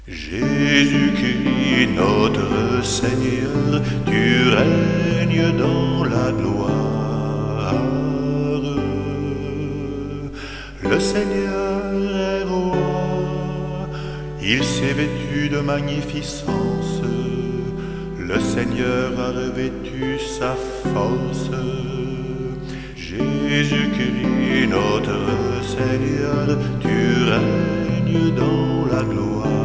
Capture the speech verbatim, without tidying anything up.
Jésus-Christ, notre Seigneur, tu règnes dans la gloire. Le Seigneur est roi, il s'est vêtu de magnificence. Le Seigneur a revêtu sa force. Jésus-Christ, notre Seigneur, tu règnes dans la gloire.